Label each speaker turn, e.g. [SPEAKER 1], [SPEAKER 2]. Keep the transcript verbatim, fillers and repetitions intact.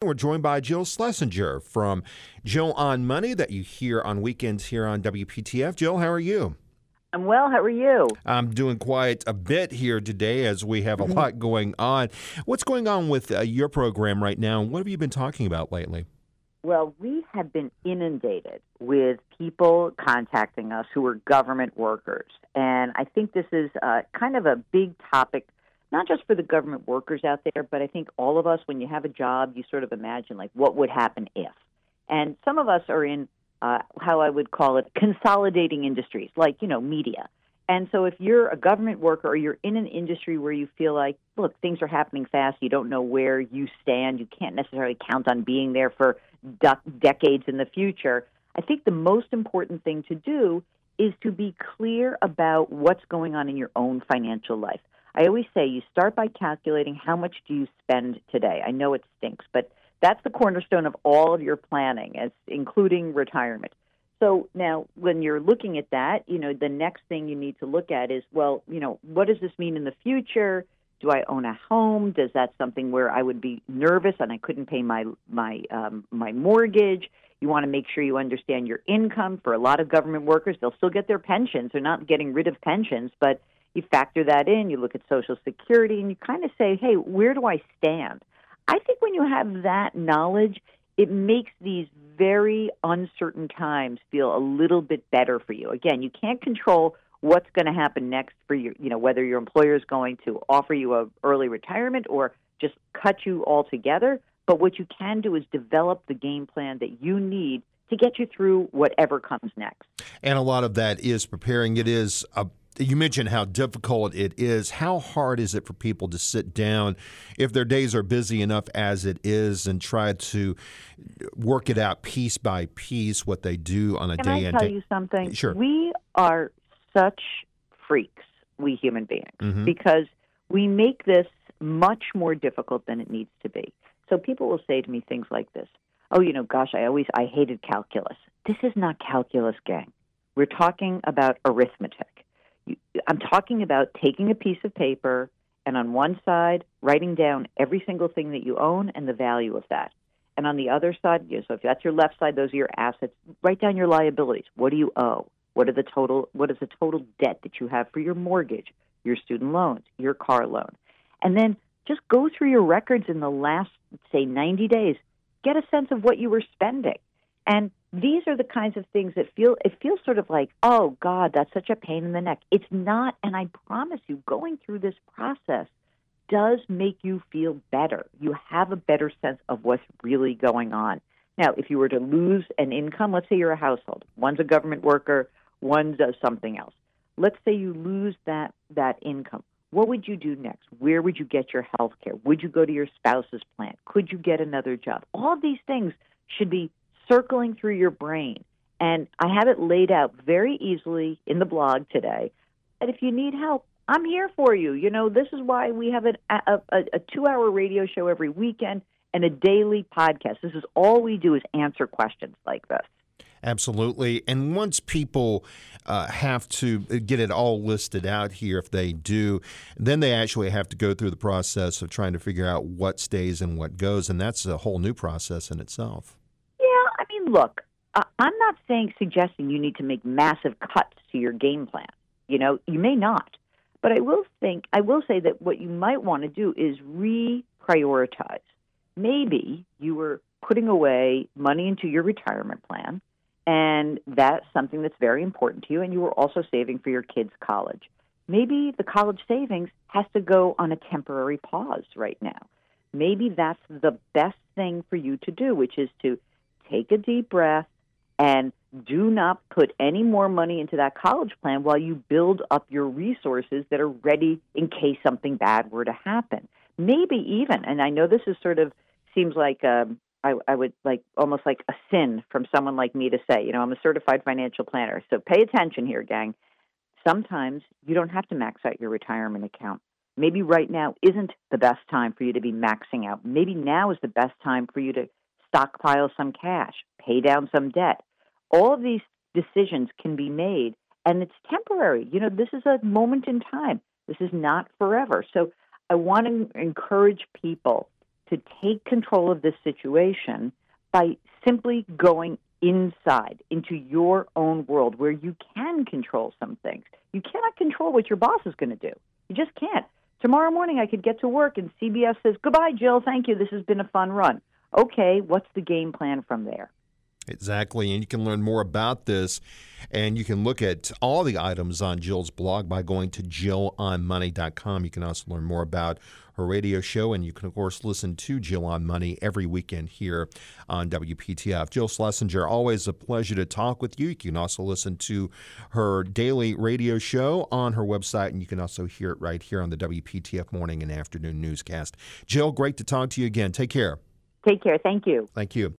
[SPEAKER 1] We're joined by Jill Schlesinger from Jill on Money that you hear on weekends here on W P T F. Jill, how are you?
[SPEAKER 2] I'm well. How are you?
[SPEAKER 1] I'm doing quite a bit here today as we have a
[SPEAKER 2] Mm-hmm.
[SPEAKER 1] lot going on. What's going on with uh, your program right now? What have you been talking about lately?
[SPEAKER 2] Well, we have been inundated with people contacting us who are government workers. And I think this is uh, kind of a big topic, not just for the government workers out there, but I think all of us, when you have a job, you sort of imagine, like, what would happen if? And some of us are in, uh, how I would call it, consolidating industries, like, you know, media. And so if you're a government worker or you're in an industry where you feel like, look, things are happening fast, you don't know where you stand, you can't necessarily count on being there for de- decades in the future, I think the most important thing to do is to be clear about what's going on in your own financial life. I always say you start by calculating how much do you spend today. I know it stinks, but that's the cornerstone of all of your planning, as including retirement. So now when you're looking at that, you know, the next thing you need to look at is, well, you know, what does this mean in the future? Do I own a home? Does that something where I would be nervous and I couldn't pay my my um, my mortgage? You want to make sure you understand your income. For a lot of government workers, they'll still get their pensions. They're not getting rid of pensions, but you factor that in. You look at Social Security, and you kind of say, hey, where do I stand? I think when you have that knowledge, it makes these very uncertain times feel a little bit better for you. Again, you can't control what's going to happen next for you, you know, whether your employer is going to offer you a early retirement or just cut you altogether. But what you can do is develop the game plan that you need to get you through whatever comes next.
[SPEAKER 1] And a lot of that is preparing. It is a You mentioned how difficult it is. How hard is it for people to sit down if their days are busy enough as it is and try to work it out piece by piece, what they do on a
[SPEAKER 2] Can
[SPEAKER 1] day
[SPEAKER 2] I
[SPEAKER 1] in
[SPEAKER 2] tell
[SPEAKER 1] day?
[SPEAKER 2] you something?
[SPEAKER 1] Sure.
[SPEAKER 2] We are such freaks, we human beings,
[SPEAKER 1] Mm-hmm.
[SPEAKER 2] because we make this much more difficult than it needs to be. So people will say to me things like this. Oh, you know, gosh, I always, I hated calculus. This is not calculus, gang. We're talking about arithmetic. I'm talking about taking a piece of paper and on one side writing down every single thing that you own and the value of that. And on the other side, you know, so if that's your left side, those are your assets. Write down your liabilities. What do you owe? What are the total? What is the total debt that you have for your mortgage, your student loans, your car loan? And then just go through your records in the last, say, ninety days. Get a sense of what you were spending. And these are the kinds of things that feel, it feels sort of like, oh, God, that's such a pain in the neck. It's not, and I promise you, going through this process does make you feel better. You have a better sense of what's really going on. Now, if you were to lose an income, let's say you're a household, one's a government worker, one does something else. Let's say you lose that, that income. What would you do next? Where would you get your health care? Would you go to your spouse's plan? Could you get another job? All of these things should be circling through your brain. And I have it laid out very easily in the blog today. And if you need help, I'm here for you. You know, this is why we have a, a, a two-hour radio show every weekend and a daily podcast. This is all we do is answer questions like this.
[SPEAKER 1] Absolutely. And once people uh, have to get it all listed out here, if they do, then they actually have to go through the process of trying to figure out what stays and what goes. And that's a whole new process in itself.
[SPEAKER 2] I mean, look, uh, I'm not saying, suggesting you need to make massive cuts to your game plan. You know, you may not. But I will think, I will say that what you might want to do is reprioritize. Maybe you were putting away money into your retirement plan, and that's something that's very important to you, and you were also saving for your kids' college. Maybe the college savings has to go on a temporary pause right now. Maybe that's the best thing for you to do, which is to take a deep breath and do not put any more money into that college plan while you build up your resources that are ready in case something bad were to happen. Maybe even, and I know this is sort of seems like um, I, I would like almost like a sin from someone like me to say, you know, I'm a certified financial planner. So pay attention here, gang. Sometimes you don't have to max out your retirement account. Maybe right now isn't the best time for you to be maxing out. Maybe now is the best time for you to stockpile some cash, pay down some debt. All of these decisions can be made, and it's temporary. You know, this is a moment in time. This is not forever. So I want to encourage people to take control of this situation by simply going inside into your own world where you can control some things. You cannot control what your boss is going to do. You just can't. Tomorrow morning I could get to work and C B S says, "Goodbye, Jill. Thank you. This has been a fun run." Okay, what's the game plan from there?
[SPEAKER 1] Exactly, and you can learn more about this, and you can look at all the items on Jill's blog by going to jill on money dot com. You can also learn more about her radio show, and you can, of course, listen to Jill on Money every weekend here on W P T F. Jill Schlesinger, always a pleasure to talk with you. You can also listen to her daily radio show on her website, and you can also hear it right here on the W P T F morning and afternoon newscast. Jill, great to talk to you again. Take care.
[SPEAKER 2] Take care. Thank you.
[SPEAKER 1] Thank you.